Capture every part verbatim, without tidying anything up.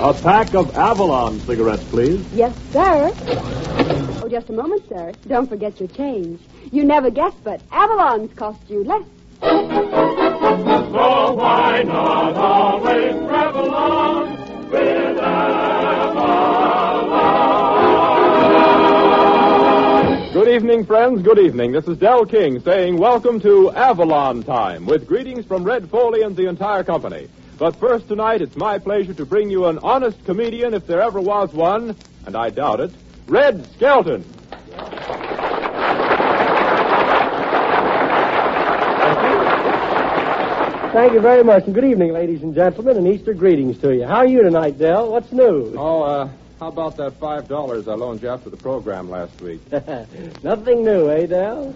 A pack of Avalon cigarettes, please. Yes, sir. Oh, just a moment, sir. Don't forget your change. You never guessed, but Avalon's cost you less. So why not always travel on with Avalon? Good evening, friends. Good evening. This is Del King saying welcome to Avalon Time with greetings from Red Foley and the entire company. But first tonight, it's my pleasure to bring you an honest comedian, if there ever was one, and I doubt it, Red Skelton. Thank you very much, and good evening, ladies and gentlemen, and Easter greetings to you. How are you tonight, Del? What's new? Oh, uh, how about that five dollars I loaned you after the program last week? Nothing new, eh, Del?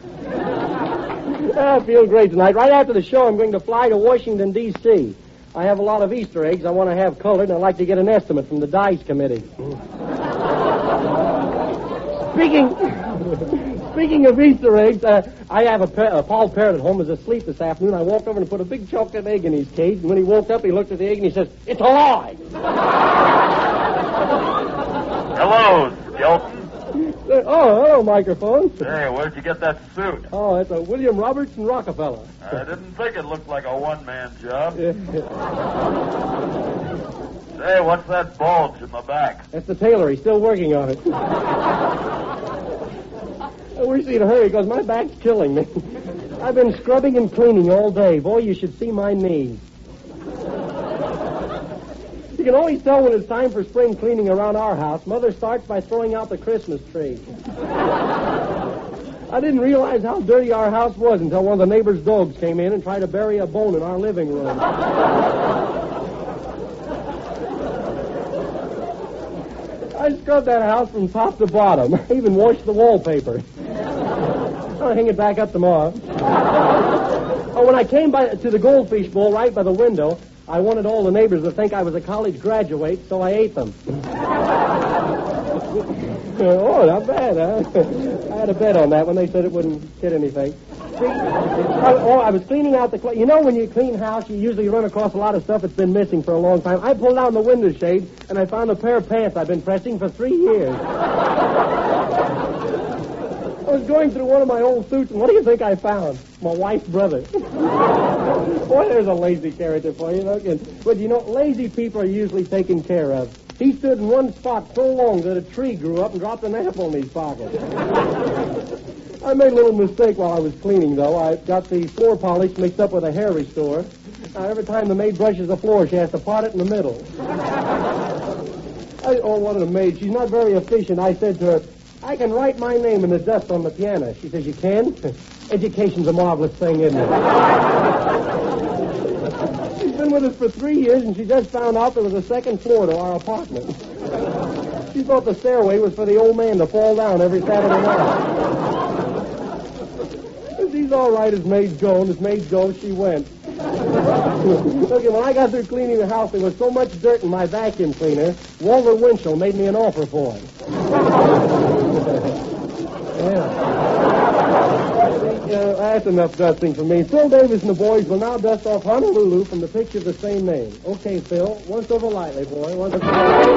I feel great tonight. Right after the show, I'm going to fly to Washington, D C I have a lot of Easter eggs I want to have colored, and I'd like to get an estimate from the Dice Committee. Speaking... Speaking of Easter eggs, uh, I have a, par- a Paul Parrot at home. Was asleep this afternoon. I walked over and put a big chocolate egg in his cage. And when he woke up, he looked at the egg and he says, "It's alive." Hello, Skelton. Uh, oh, hello, microphone. Hey, where'd you get that suit? Oh, it's a William Robertson Rockefeller. I didn't think it looked like a one-man job. Say, what's that bulge in the back? That's the tailor. He's still working on it. Where's he in a hurry? Because my back's killing me. I've been scrubbing and cleaning all day. Boy, you should see my knees. You can always tell when it's time for spring cleaning around our house. Mother starts by throwing out the Christmas tree. I didn't realize how dirty our house was until one of the neighbor's dogs came in and tried to bury a bone in our living room. I scrubbed that house from top to bottom. I even washed the wallpaper. I'll hang it back up tomorrow. Oh, when I came by to the Goldfish Bowl right by the window, I wanted all the neighbors to think I was a college graduate, so I ate them. Oh, not bad, huh? I had a bet on that when they said it wouldn't hit anything. See, I, oh, I was cleaning out the... Cl- you know when you clean house, you usually run across a lot of stuff that's been missing for a long time. I pulled down the window shade, and I found a pair of pants I've been pressing for three years. I was going through one of my old suits, and what do you think I found? My wife's brother. Boy, there's a lazy character for you. Look. And, but, you know, lazy people are usually taken care of. He stood in one spot so long that a tree grew up and dropped an apple in his pocket. I made a little mistake while I was cleaning, though. I got the floor polish mixed up with a hair restore. Now, every time the maid brushes the floor, she has to part it in the middle. I, oh, what a maid. She's not very efficient. I said to her, "I can write my name in the dust on the piano." She says, "You can?" Education's a marvelous thing, isn't it? She's been with us for three years, and she just found out there was a second floor to our apartment. She thought the stairway was for the old man to fall down every Saturday night. She's all right as maids go, and as maids go, she went. Look, when I got through cleaning the house, there was so much dirt in my vacuum cleaner, Walter Winchell made me an offer for it. Yeah. Uh, that's enough dusting for me. Phil Davis and the boys will now dust off Honolulu from the picture of the same name. Okay, Phil. Once over lightly, boy. Once over lightly.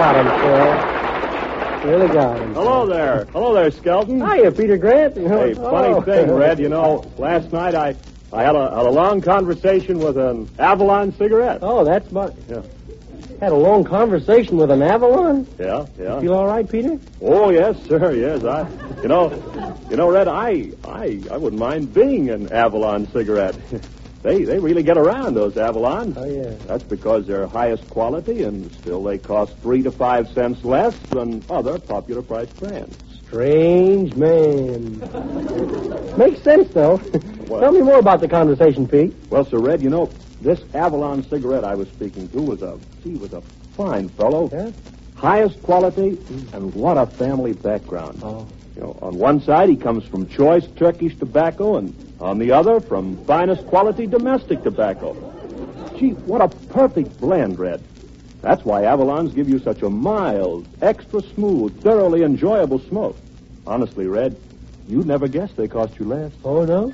got him, Phil. Really got him. Hello there. Hello there, Skelton. Hiya, Peter Grant. Hey, funny Oh. thing, Red. You know, last night I, I had, a, had a long conversation with an Avalon cigarette. Oh, that's my... Yeah. Had a long conversation with an Avalon? Yeah, yeah. Feel all right, Peter? Oh, yes, sir, yes. I, you know, you know, Red, I, I, I wouldn't mind being an Avalon cigarette. They they really get around, those Avalons. Oh, yeah. That's because they're highest quality and still they cost three to five cents less than other popular price brands. Strange man. Makes sense, though. What? Tell me more about the conversation, Pete. Well, Sir Red, you know, this Avalon cigarette I was speaking to was a, he was a fine fellow. Yeah? Highest quality, and what a family background. Oh. You know, on one side he comes from choice Turkish tobacco, and on the other from finest quality domestic tobacco. Gee, what a perfect blend, Red. That's why Avalons give you such a mild, extra smooth, thoroughly enjoyable smoke. Honestly, Red, you'd never guess they cost you less. Oh, no?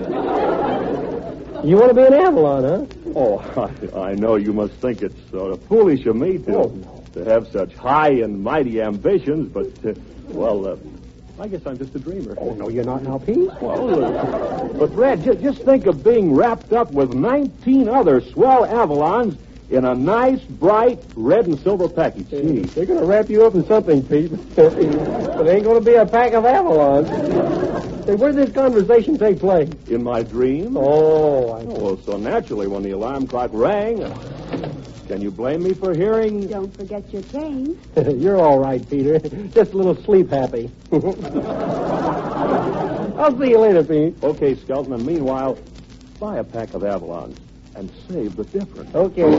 You want to be an Avalon, huh? Oh, I, I know you must think it's sort of foolish of me to, Oh, no. to have such high and mighty ambitions, but, uh, well, uh, I guess I'm just a dreamer. Oh, no, you're not now, Pete. Well, uh, but, Red, ju- just think of being wrapped up with nineteen other swell Avalons in a nice, bright red and silver package. Gee. They're going to wrap you up in something, Pete. But it ain't going to be a pack of Avalons. Say, where did this conversation take place? In my dream? Oh, I Oh, well, so naturally, when the alarm clock rang, uh, can you blame me for hearing? Don't forget your change. You're all right, Peter. Just a little sleep happy. I'll see you later, Pete. Okay, Skelton, and meanwhile, buy a pack of Avalons and save the difference. Okay.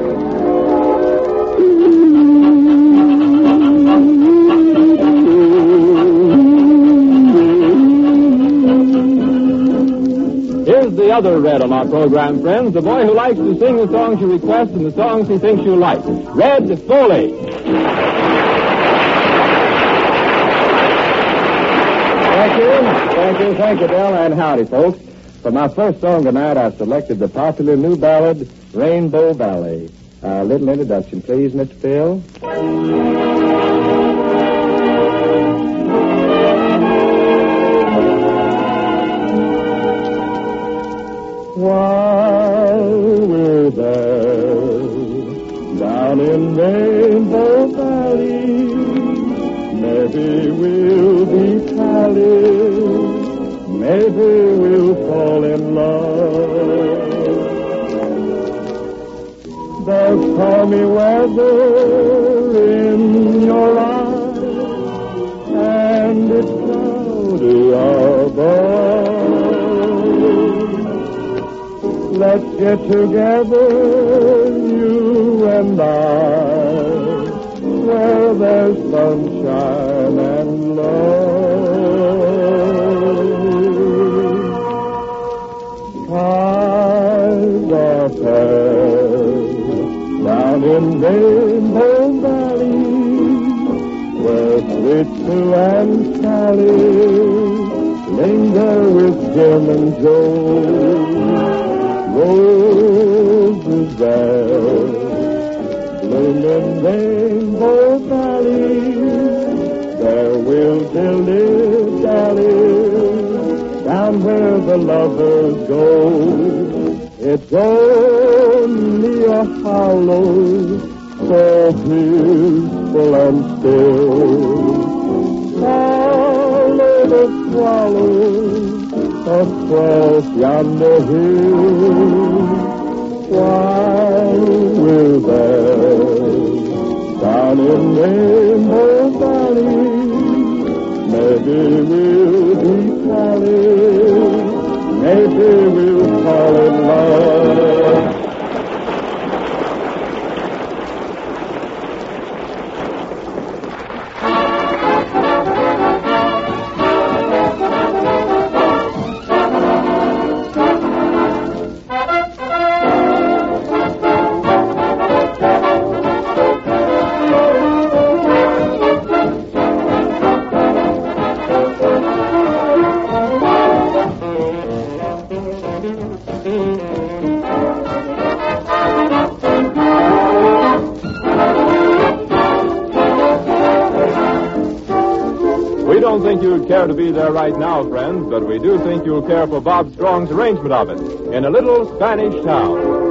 Here's the other Red on our program, friends, the boy who likes to sing the songs you request and the songs he thinks you'll like. Red Foley. Thank you. Thank you. Thank you, Bill, and howdy, folks. For my first song tonight, I selected the popular new ballad, Rainbow Valley. A little introduction, please, Mister Phil. While we're there, down in Rainbow Valley, maybe we'll be pally. Maybe we'll fall in love. There's stormy weather in your eyes, and it's cloudy above. Let's get together, you and I, where there's sunshine and love. Skies are fair down in Rainbow Valley, where sweet Sue and Sally linger with Jim and Joe. Roses there bloom in Rainbow Valley, there we'll dilly-dally down where the lovers go. It's only a hollow so peaceful and still. Follow the swallows across yonder hill. While we're there, down in Rainbow Valley, maybe we'll be pally. Maybe we'll fall in love. don't care to be there right now, friends, but we do think you'll care for Bob Strong's arrangement of it in a little Spanish town.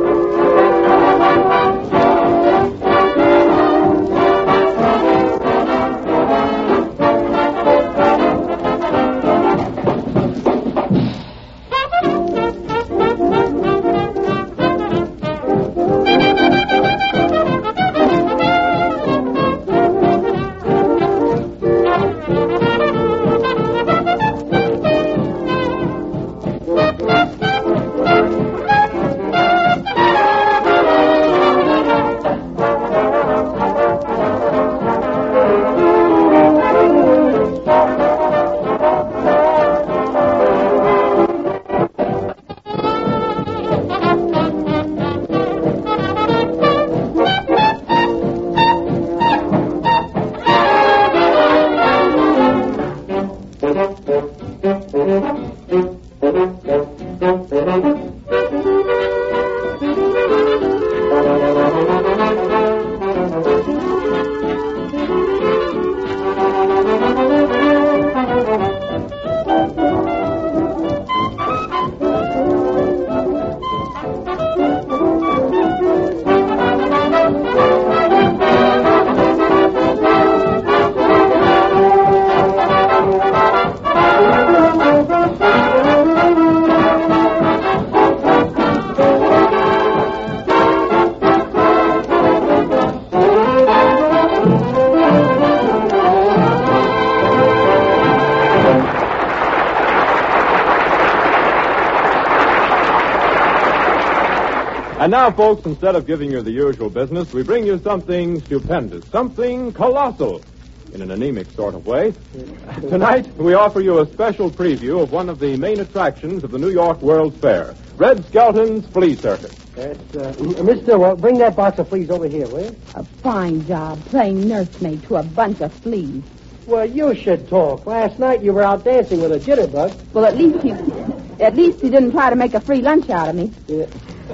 And now, folks, instead of giving you the usual business, we bring you something stupendous, something colossal, in an anemic sort of way. Tonight, we offer you a special preview of one of the main attractions of the New York World's Fair, Red Skelton's Flea Circus. Yes, uh, Miss Stillwell, bring that box of fleas over here, will you? A fine job playing nursemaid to a bunch of fleas. Well, you should talk. Last night you were out dancing with a jitterbug. Well, at least he, at least he didn't try to make a free lunch out of me. Yeah.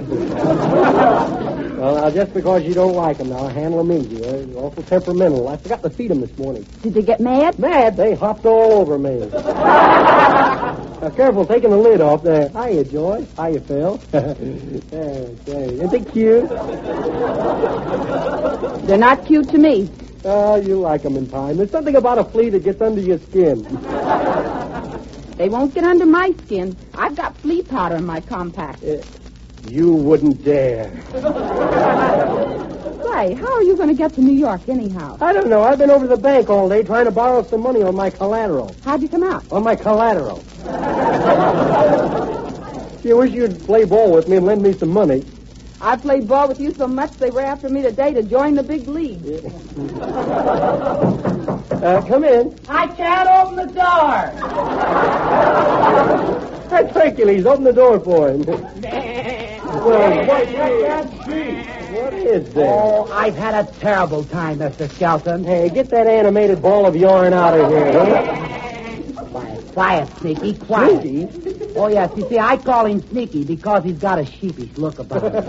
Well, now, just because you don't like them, now, handle them easy. They're awful temperamental. I forgot to feed them this morning. Did they get mad? Mad? They hopped all over me. Now, careful taking the lid off there. Hiya, Joy. Hiya, Phil. Okay. Isn't they cute? They're not cute to me. Oh, you like them in time. There's something about a flea that gets under your skin. They won't get under my skin. I've got flea powder in my compact. Uh, you wouldn't dare. Say, how are you going to get to New York anyhow? I don't know. I've been over to the bank all day trying to borrow some money on my collateral. How'd you come out? On my collateral. Gee, I wish you'd play ball with me and lend me some money. I played ball with you so much they were after me today to join the big league. uh, come in. I can't open the door. That's Hercules. Open the door for him. Well, what, what is this? Oh, I've had a terrible time, Mister Skelton. Hey, get that animated ball of yarn out of here. Huh? Quiet, quiet, Sneaky, quiet. Sneaky? Oh, yes, you see, I call him Sneaky because he's got a sheepish look about him.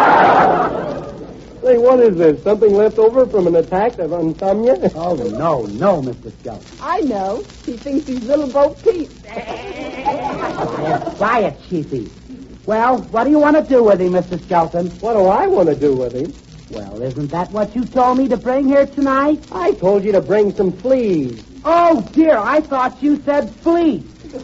Hey, what is this? Something left over from an attack of insomnia? Oh, no, no, Mister Skelton. I know. He thinks he's Little Bo Peep. Quiet, quiet, sheepy. Well, what do you want to do with him, Mister Skelton? What do I want to do with him? Well, isn't that what you told me to bring here tonight? I told you to bring some fleas. Oh, dear, I thought you said fleas.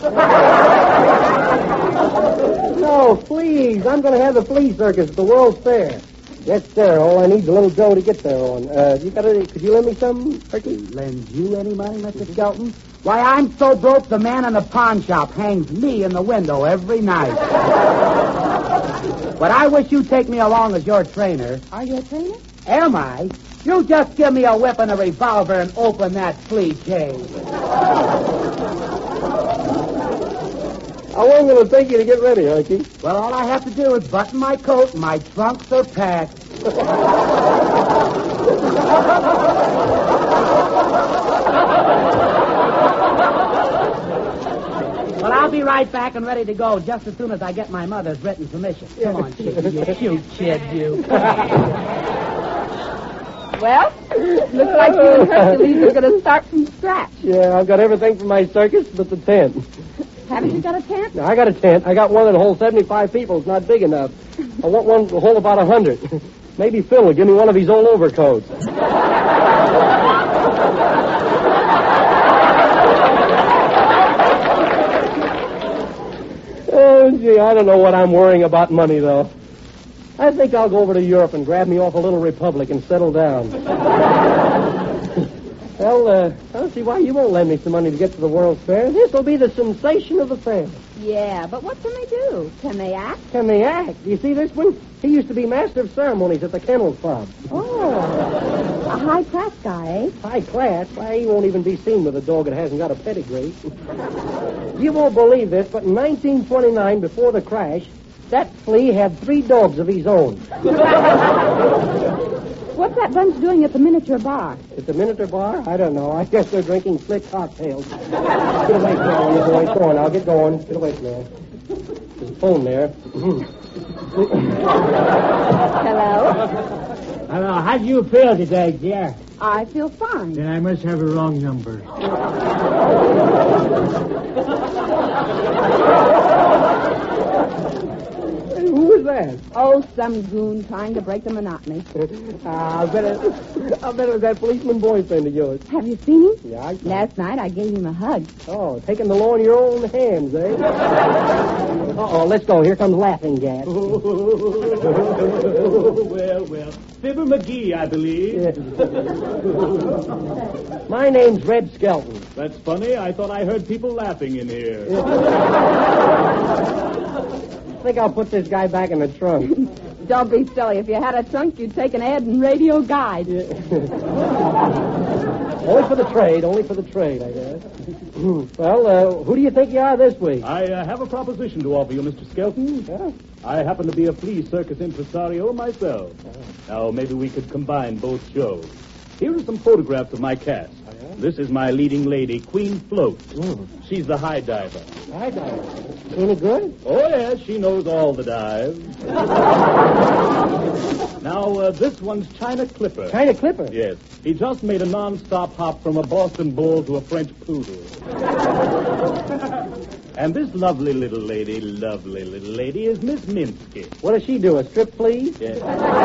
No, fleas. I'm going to have the flea circus at the World's Fair. Yes, sir. All I need is a little dough to get there on. Uh, you got any, could you lend me some, Turkey? Lend you any money, Mister Skelton? Why, I'm so broke the man in the pawn shop hangs me in the window every night. But I wish you'd take me along as your trainer. Are you a trainer? Am I? You just give me a whip and a revolver and open that flea cage. How long will it take you to get ready, Herky? Well, all I have to do is button my coat and my trunks are packed. Well, I'll be right back and ready to go just as soon as I get my mother's written permission. Come on, Chicky, you cute kid, you. Well, looks like you and Hercules are going to start from scratch. Yeah, I've got everything for my circus but the tent. Haven't you got a tent? Now, I got a tent. I got one that holds seventy-five people. It's not big enough. I want one to hold about one hundred. Maybe Phil will give me one of his old overcoats. Oh, gee, I don't know what I'm worrying about money, though. I think I'll go over to Europe and grab me off a little republic and settle down. Well, uh, I don't see why you won't lend me some money to get to the World's Fair. This will be the sensation of the fair. Yeah, but what can they do? Can they act? Can they act? You see this one? He used to be master of ceremonies at the Kennel Club. Oh, a high-class guy, eh? High class? Why, he won't even be seen with a dog that hasn't got a pedigree. You won't believe this, but in nineteen twenty-nine, before the crash, that flea had three dogs of his own. What's that bunch doing at the miniature bar? At the miniature bar? I don't know. I guess they're drinking slick cocktails. Get away from me, you boys. Go on, I'll get going. Get away from there. There's a phone there. Hello? Hello, how do you feel today, dear? I feel fine. Then I must have a wrong number. Who was that? Oh, some goon trying to break the monotony. Ah, I bet it, I bet it was that policeman boyfriend of yours. Have you seen him? Yeah, I Last night I gave him a hug. Oh, taking the law in your own hands, eh? Uh-oh, let's go. Here comes Laughing Gas. Well, well. Fibber McGee, I believe. Yes. My name's Red Skelton. That's funny. I thought I heard people laughing in here. I think I'll put this guy back in the trunk. Don't be silly. If you had a trunk, you'd take an ad in Radio Guide. Only for the trade, only for the trade, I guess. Well, uh, who do you think you are this week? I uh, have a proposition to offer you, Mister Skelton. Yeah. I happen to be a flea circus impresario myself. Now, maybe we could combine both shows. Here are some photographs of my cast. Oh, yeah? This is my leading lady, Queen Float. Mm. She's the high diver. High diver. Any good? Oh, yes, she knows all the dives. Now, uh, this one's China Clipper. China Clipper? Yes. He just made a non-stop hop from a Boston Bull to a French Poodle. And this lovely little lady, lovely little lady, is Miss Minsky. What does she do, a strip flea? Yes.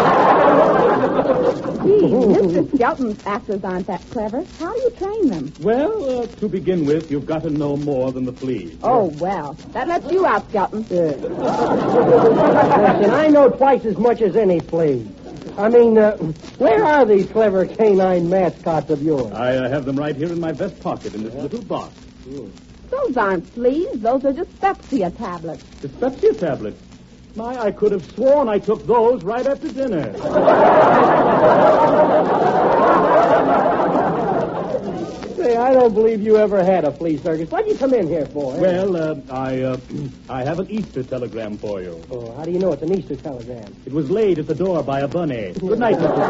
Gee, Mister Skelton's actors aren't that clever. How do you train them? Well, uh, to begin with, you've got to know more than the flea. Oh, well. That lets you out, Skelton. Yeah. Listen, I know twice as much as any flea. I mean, uh, where are these clever canine mascots of yours? I uh, have them right here in my vest pocket in this little box. Those aren't fleas. Those are dyspepsia tablets. Dyspepsia tablets. My, I could have sworn I took those right after dinner. Say, I don't believe you ever had a flea circus. What'd you come in here for? Eh? Well, uh, I uh, I have an Easter telegram for you. Oh, how do you know it's an Easter telegram? It was laid at the door by a bunny. Good night, Mister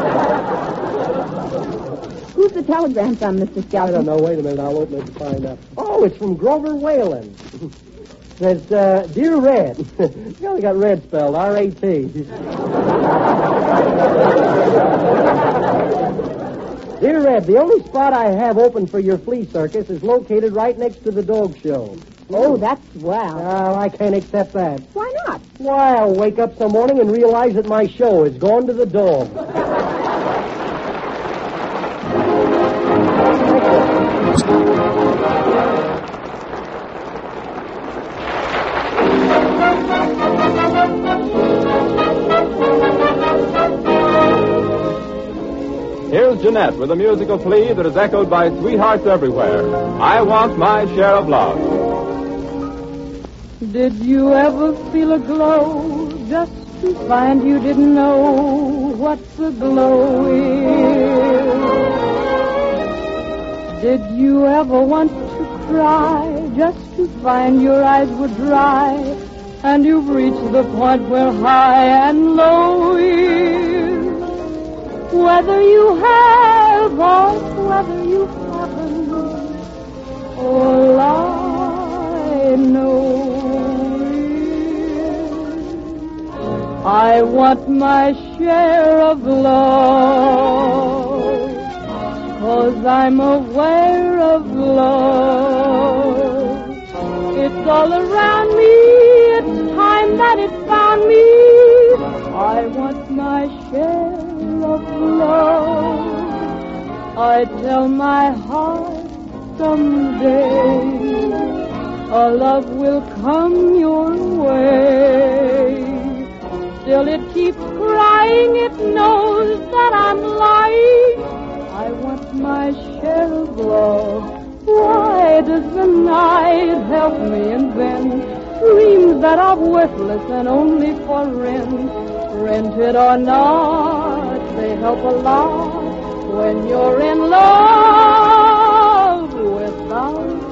Who's the telegram from, Mister Skelton? I don't know. Wait a minute. I'll open it to find out. Oh, it's from Grover Whalen. Says, uh, Dear Red. You only got red spelled, R A T. Dear Red, the only spot I have open for your flea circus is located right next to the dog show. Oh, that's swell. Oh, I can't accept that. Why not? Why, I'll wake up some morning and realize that my show is gone to the dog. Here's Jeanette with a musical plea that is echoed by sweethearts everywhere. I want my share of love. Did you ever feel a glow just to find you didn't know what the glow is? Did you ever want to cry just to find your eyes were dry and you've reached the point where high and low is? Whether you have or whether you haven't, all I know is I want my share of love. I'm aware of love. It's all around me, it's time that it found me. I want my share of love. I tell my heart someday a love will come your way. Still it keeps crying, it knows that I'm lying. I want my share of love. Why does the night help me invent dreams that are worthless and only for rent? Rented or not, they help a lot when you're in love without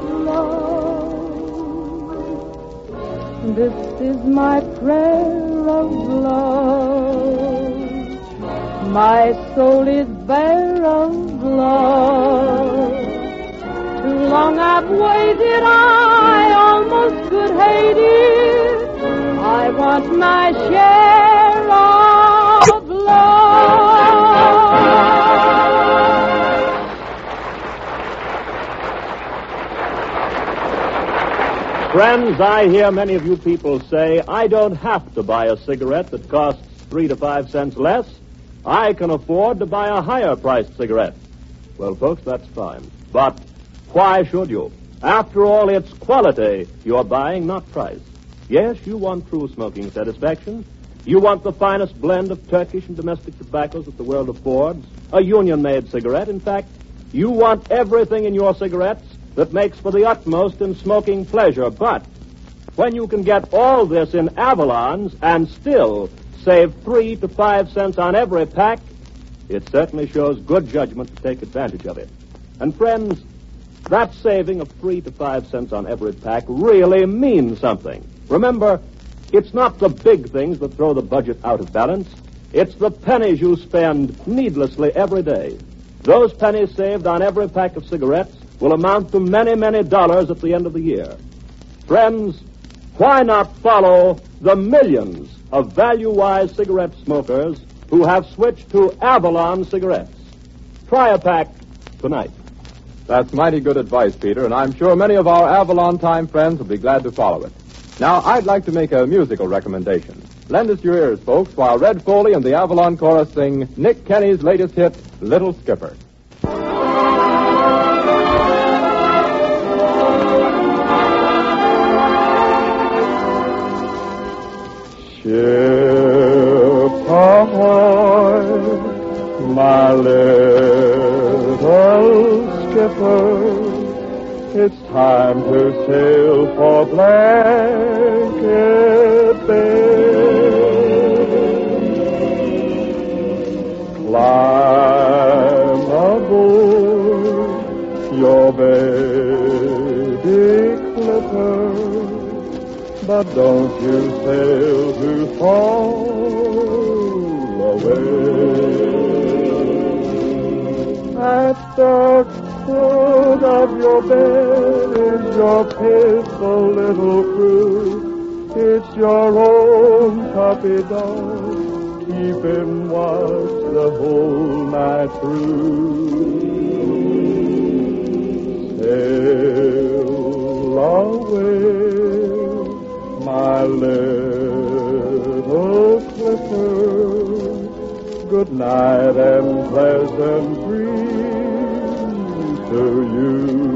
love. This is my prayer of love. My soul is bare of love. Too long I've waited, I almost could hate it. I want my share of love. Friends, I hear many of you people say, I don't have to buy a cigarette that costs three to five cents less. I can afford to buy a higher-priced cigarette. Well, folks, that's fine. But why should you? After all, it's quality you're buying, not price. Yes, you want true smoking satisfaction. You want the finest blend of Turkish and domestic tobaccos that the world affords, a union-made cigarette. In fact, you want everything in your cigarettes that makes for the utmost in smoking pleasure. But when you can get all this in Avalon's and still save three to five cents on every pack, it certainly shows good judgment to take advantage of it. And friends, that saving of three to five cents on every pack really means something. Remember, it's not the big things that throw the budget out of balance. It's the pennies you spend needlessly every day. Those pennies saved on every pack of cigarettes will amount to many, many dollars at the end of the year. Friends, why not follow the millions of value-wise cigarette smokers who have switched to Avalon cigarettes? Try a pack tonight. That's mighty good advice, Peter, and I'm sure many of our Avalon Time friends will be glad to follow it. Now, I'd like to make a musical recommendation. Lend us your ears, folks, while Red Foley and the Avalon Chorus sing Nick Kenny's latest hit, Little Skipper. Ship ahoy, my little skipper. It's time to sail for Blanket Bay. Climb aboard your baby clipper, but don't you sail too far away. At the foot of your bed is your peaceful little crew. It's your own puppy dog, keeping watch the whole night through. Sail away, my little clipper. Good night and pleasant dreams to you.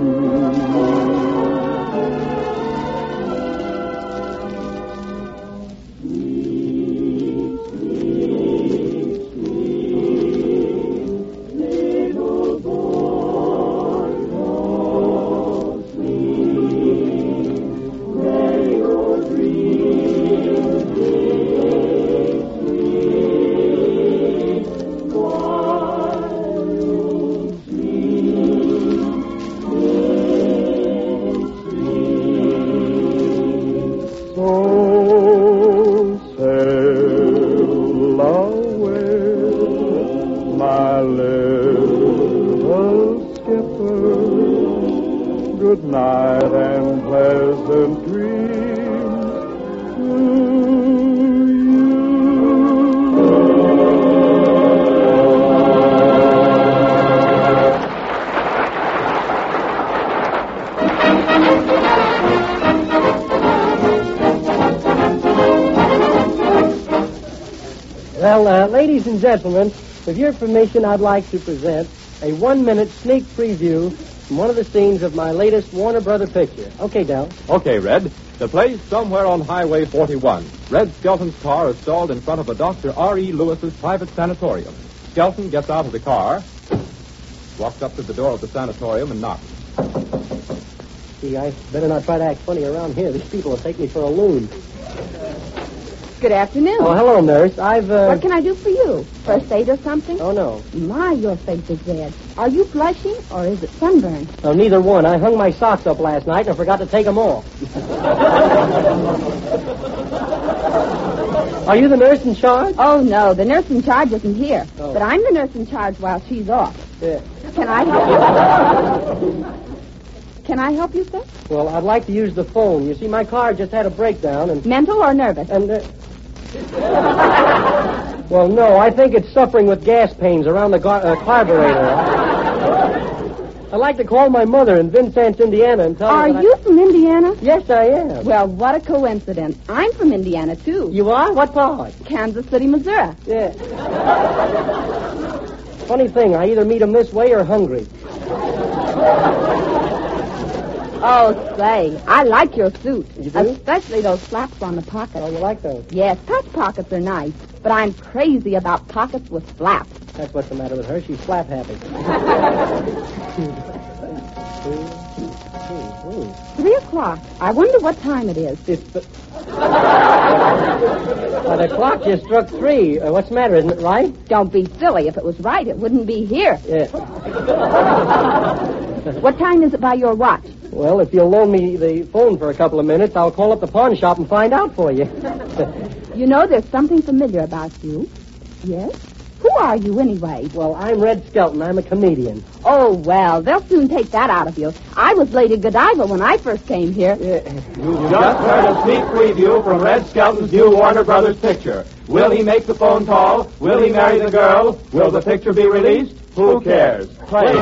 Good night and pleasant dreams to you. ladies and gentlemen, with your permission, I'd like to present a one-minute sneak preview from one of the scenes of my latest Warner Brother picture. Okay, Del. Okay, Red. The place somewhere on Highway forty-one. Red Skelton's car is stalled in front of a Doctor R E. Lewis's private sanatorium. Skelton gets out of the car, walks up to the door of the sanatorium, and knocks. Gee, I better not try to act funny around here. These people will take me for a loon. Good afternoon. Oh, hello, nurse. I've, uh... What can I do for you? First aid or something? Oh, no. My, your face is red. Are you blushing, or is it sunburn? Oh, neither one. I hung my socks up last night and I forgot to take them off. Are you the nurse in charge? Oh, no. The nurse in charge isn't here. Oh. But I'm the nurse in charge while she's off. Yeah. Can I help you? Can I help you, sir? Well, I'd like to use the phone. You see, my car just had a breakdown and... Mental or nervous? And, uh... well, no, I think it's suffering with gas pains around the gar- uh, carburetor. I'd like to call my mother in Vincennes, Indiana, and tell her Are that you I... from Indiana? Yes, I am. Well, what a coincidence. I'm from Indiana, too. You are? What part? Kansas City, Missouri. Yeah. Funny thing, I either meet them this way or hungry. Oh, say, I like your suit. You do? Especially those flaps on the pockets. Oh, you like those? Yes, touch pockets are nice, but I'm crazy about pockets with flaps. That's what's the matter with her. She's flap happy. Three o'clock. I wonder what time it is. It's the... uh, the clock just struck three. Uh, what's the matter? Isn't it right? Don't be silly. If it was right, it wouldn't be here. Yeah. What time is it by your watch? Well, if you'll loan me the phone for a couple of minutes, I'll call up the pawn shop and find out for you. You know, there's something familiar about you. Yes? Who are you, anyway? Well, I'm Red Skelton. I'm a comedian. Oh, well, they'll soon take that out of you. I was Lady Godiva when I first came here. Yeah. You just heard a sneak preview from Red Skelton's new Warner Brothers picture. Will he make the phone call? Will he marry the girl? Will the picture be released? Who cares? Play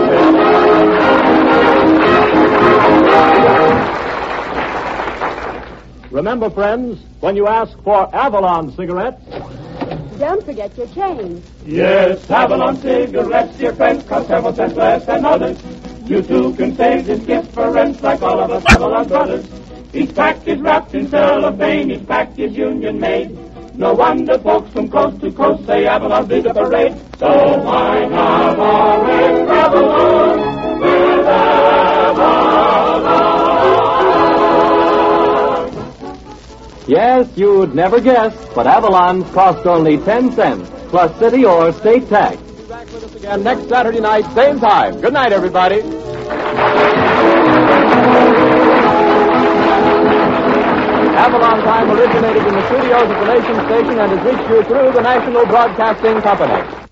Remember, friends, when you ask for Avalon cigarettes... Don't forget your change. Yes, Avalon cigarettes, dear friends, cost several cents less than others. You too can save this gift for rents like all of us Avalon brothers. Each pack is wrapped in cellophane, each pack is union made. No wonder folks from coast to coast say Avalon's big a parade. So why not always Avalon with Avalon? Yes, you'd never guess, but Avalon's cost only ten cents, plus city or state tax. Be back with us again next Saturday night, same time. Good night, everybody. Avalon Time originated in the studios of the Nation Station and has reached you through the National Broadcasting Company.